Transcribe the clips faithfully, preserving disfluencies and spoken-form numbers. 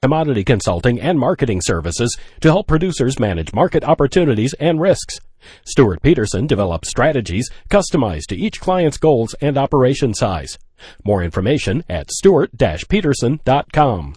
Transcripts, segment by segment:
commodity consulting and marketing services to help producers manage market opportunities and risks. Stuart Peterson develops strategies customized to each client's goals and operation size. More information at stuart dash peterson dot com.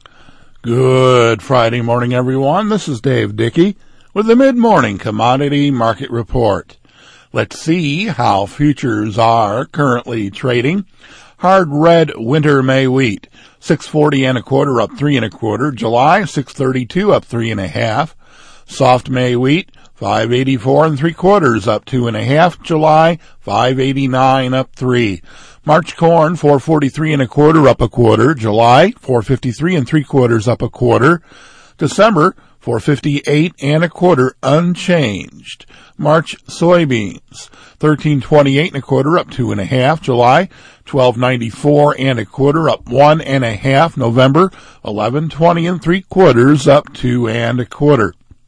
Good Friday morning, everyone. This is Dave Dickey with the Mid-Morning Commodity Market Report. Let's see how futures are currently trading. Hard red winter May wheat, six forty and a quarter, up three and a quarter. July, six thirty-two, up three and a half. Soft May wheat, five eighty-four and three quarters, up two and a half. July, five eighty-nine, up three. March corn, four forty-three and a quarter, up a quarter. July, four fifty-three and three quarters, up a quarter. December, four fifty-eight and a quarter, unchanged. March soybeans, thirteen twenty-eight and a quarter, up two and a half. July, twelve ninety-four and a quarter, up one and a half. November, eleven twenty and three quarters, up two and a quarter.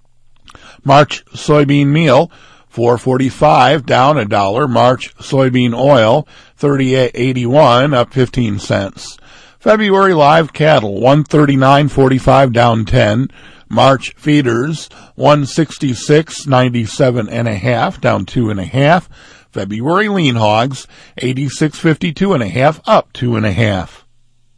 March soybean meal, four forty-five, down a dollar. March soybean oil, thirty-eight eighty-one, up fifteen cents. February live cattle, one thirty-nine forty-five, down ten. March feeders, one sixty-six ninety-seven and a half, down two and a half. February lean hogs, eighty-six fifty-two and a half, up two and a half.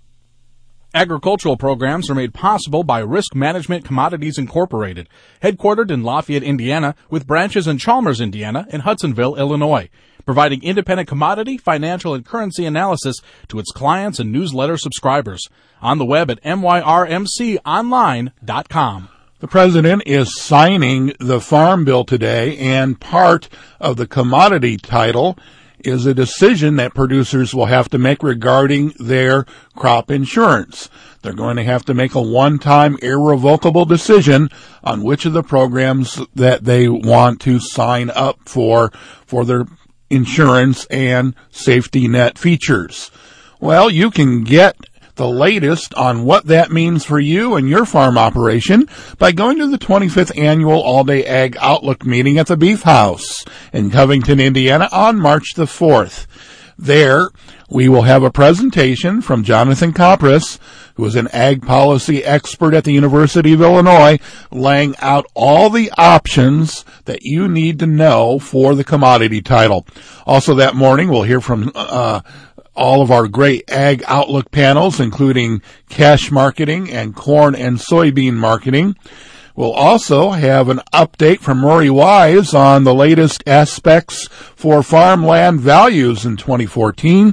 Agricultural programs are made possible by Risk Management Commodities Incorporated, headquartered in Lafayette, Indiana, with branches in Chalmers, Indiana, and Hudsonville, Illinois, providing independent commodity, financial, and currency analysis to its clients and newsletter subscribers. On the web at m y r m c online dot com. The President is signing the Farm Bill today, and part of the commodity title is a decision that producers will have to make regarding their crop insurance. They're going to have to make a one-time irrevocable decision on which of the programs that they want to sign up for for their insurance and safety net features. Well, you can get the latest on what that means for you and your farm operation by going to the twenty-fifth Annual All-Day Ag Outlook meeting at the Beef House in Covington, Indiana on March the fourth. There, we will have a presentation from Jonathan Kopris, who is an ag policy expert at the University of Illinois, laying out all the options that you need to know for the commodity title. Also that morning, we'll hear from uh all of our great Ag Outlook panels, including cash marketing and corn and soybean marketing. We'll also have an update from Rory Wise on the latest aspects for farmland values in twenty fourteen.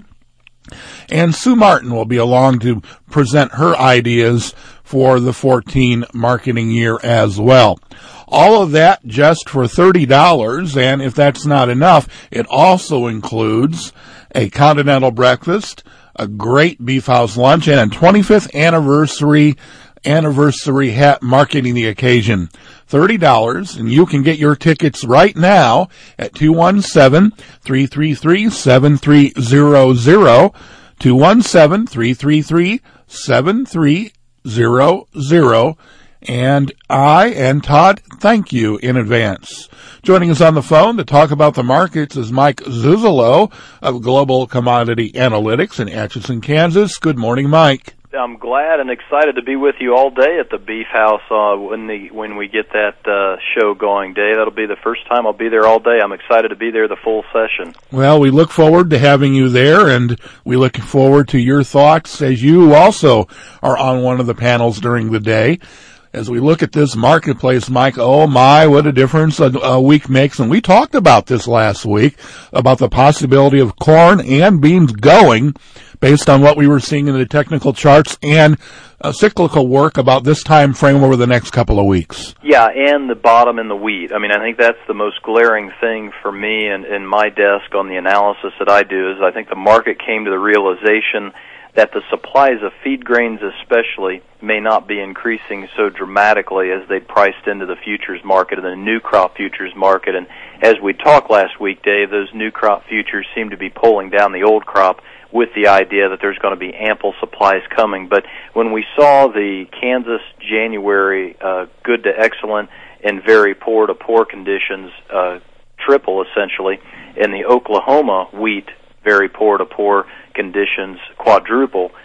And Sue Martin will be along to present her ideas for the fourteen marketing year as well. All of that just for thirty dollars, and if that's not enough, it also includes a continental breakfast, a great Beef House lunch, and a twenty-fifth anniversary anniversary hat marketing the occasion. thirty dollars, and you can get your tickets right now at two one seven, three three three, seven three zero zero, two one seven, three three three, seven three zero zero. And I and Todd thank you in advance. Joining us on the phone to talk about the markets is Mike Zuzolo of Global Commodity Analytics in Atchison, Kansas. Good morning, Mike. I'm glad and excited to be with you all day at the Beef House uh, when the when we get that uh, show going, Dave. That'll be the first time I'll be there all day. I'm excited to be there the full session. Well, we look forward to having you there, and we look forward to your thoughts as you also are on one of the panels during the day. As we look at this marketplace, Mike, oh my, what a difference a, a week makes. And we talked about this last week, about the possibility of corn and beans going based on what we were seeing in the technical charts and uh, cyclical work about this time frame over the next couple of weeks. Yeah, and the bottom in the wheat. I mean, I think that's the most glaring thing for me and in my desk on the analysis that I do is I think the market came to the realization that the supplies of feed grains especially may not be increasing so dramatically as they priced into the futures market and the new crop futures market. And as we talked last week, Dave, those new crop futures seem to be pulling down the old crop with the idea that there's going to be ample supplies coming. But when we saw the Kansas January uh, good to excellent and very poor to poor conditions uh, triple essentially, and the Oklahoma wheat very poor to poor conditions quadruple,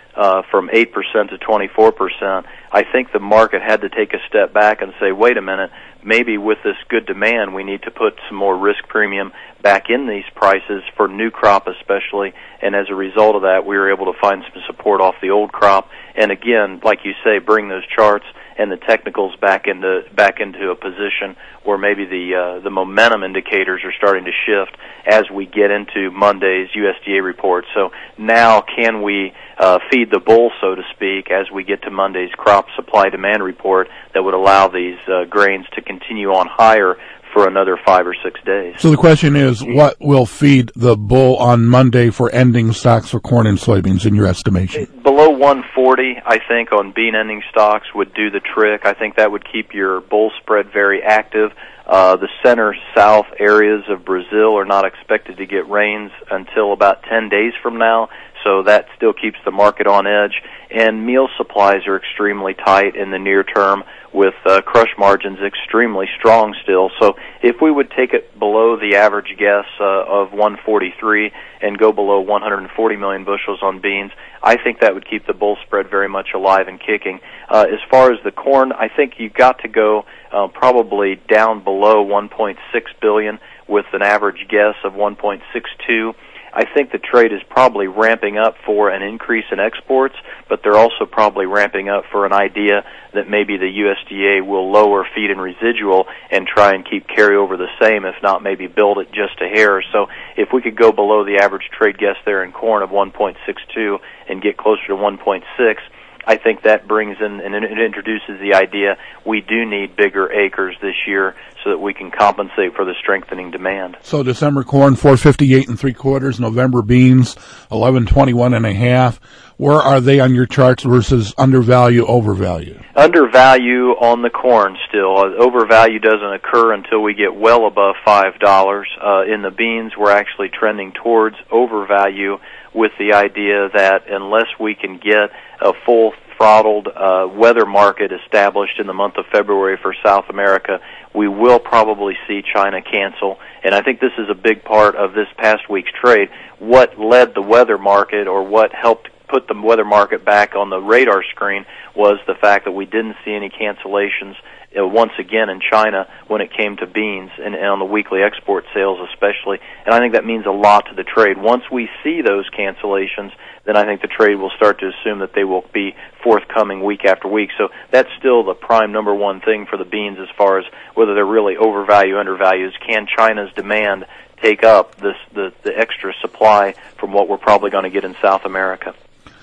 uh, from eight percent to twenty-four percent, I think the market had to take a step back and say, wait a minute, maybe with this good demand we need to put some more risk premium back in these prices for new crop especially, and as a result of that we were able to find some support off the old crop, and again, like you say, bring those charts and the technicals back into back into a position where maybe the uh, the momentum indicators are starting to shift as we get into Monday's U S D A report. So now can we uh, feed the bull, so to speak, as we get to Monday's crop supply demand report that would allow these uh, grains to continue on higher for another five or six days. So the question is, what will feed the bull on Monday for ending stocks for corn and soybeans in your estimation? Below one forty, I think, on bean ending stocks would do the trick. I think that would keep your bull spread very active. Uh, the center-south areas of Brazil are not expected to get rains until about ten days from now, so that still keeps the market on edge. And meal supplies are extremely tight in the near term, with uh, crush margins extremely strong still. So if we would take it below the average guess uh, of one forty-three and go below one hundred forty million bushels on beans, I think that would keep the bull spread very much alive and kicking. Uh, as far as the corn, I think you've got to go uh, probably down below one point six billion with an average guess of one point six two. I think the trade is probably ramping up for an increase in exports, but they're also probably ramping up for an idea that maybe the U S D A will lower feed and residual and try and keep carryover the same, if not maybe build it just a hair. So if we could go below the average trade guess there in corn of one point six two and get closer to one point six, I think that brings in and it introduces the idea we do need bigger acres this year so that we can compensate for the strengthening demand. So December corn four fifty-eight and three quarters, November beans eleven twenty-one and a half. Where are they on your charts versus undervalue, overvalue? Undervalue on the corn still. Uh, overvalue doesn't occur until we get well above five dollars. Uh, in the beans, we're actually trending towards overvalue, with the idea that unless we can get a full throttled uh, weather market established in the month of February for South America, we will probably see China cancel. And I think this is a big part of this past week's trade. What led the weather market, or what helped put the weather market back on the radar screen, was the fact that we didn't see any cancellations uh, once again in China when it came to beans and, and on the weekly export sales especially. And I think that means a lot to the trade. Once we see those cancellations, then I think the trade will start to assume that they will be forthcoming week after week. So that's still the prime number one thing for the beans as far as whether they're really overvalued, undervalued. Can China's demand take up this the, the extra supply from what we're probably going to get in South America?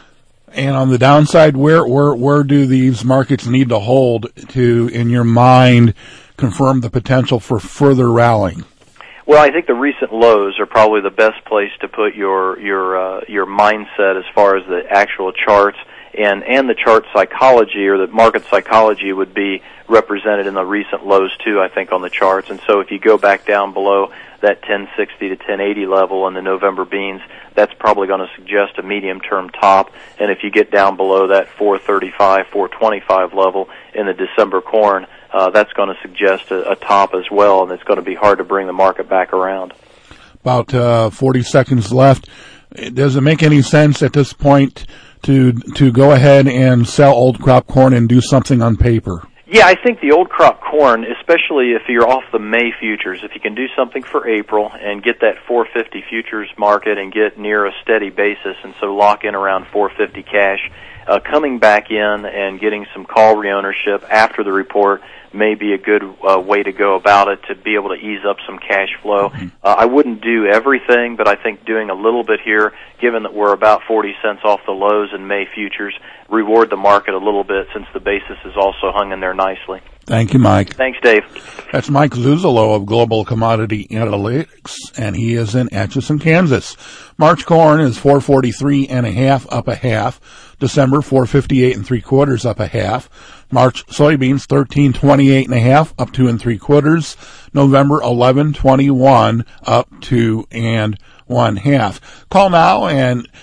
And on the downside, where where where do these markets need to hold to, in your mind, confirm the potential for further rallying? Well, I think the recent lows are probably the best place to put your your uh, your mindset as far as the actual charts, and and the chart psychology, or the market psychology, would be represented in the recent lows too, I think, on the charts. And so if you go back down below that ten sixty to ten eighty level on the November beans, that's probably going to suggest a medium-term top. And if you get down below that four thirty-five, four twenty-five level in the December corn, uh, that's going to suggest a, a top as well, and it's going to be hard to bring the market back around. About uh, forty seconds left. Does it make any sense at this point to to go ahead and sell old crop corn and do something on paper? Yeah, I think the old crop corn, especially if you're off the May futures, if you can do something for April and get that four fifty futures market and get near a steady basis, and so lock in around four fifty cash, uh, coming back in and getting some call reownership after the report may be a good uh, way to go about it, to be able to ease up some cash flow. Uh, I wouldn't do everything, but I think doing a little bit here, given that we're about forty cents off the lows in May futures, reward the market a little bit since the basis is also hung in there nicely. Thank you, Mike. Thanks, Dave. That's Mike Zuzolo of Global Commodity Analytics, and he is in Atchison, Kansas. March corn is four forty-three and a half, up a half. December four fifty-eight and three quarters, up a half. March soybeans thirteen twenty-eight and a half, up two and three quarters. November eleven twenty-one, up two and one half. Call now and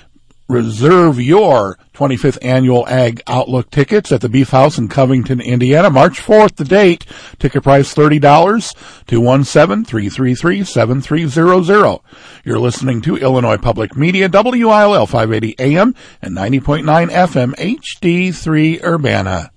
Reserve your twenty-fifth Annual Ag Outlook tickets at the Beef House in Covington, Indiana. March fourth, the date. Ticket price thirty dollars. two one seven, three three three, seven three zero zero. You're listening to Illinois Public Media, W I L L five eighty A M and ninety point nine F M, H D three Urbana.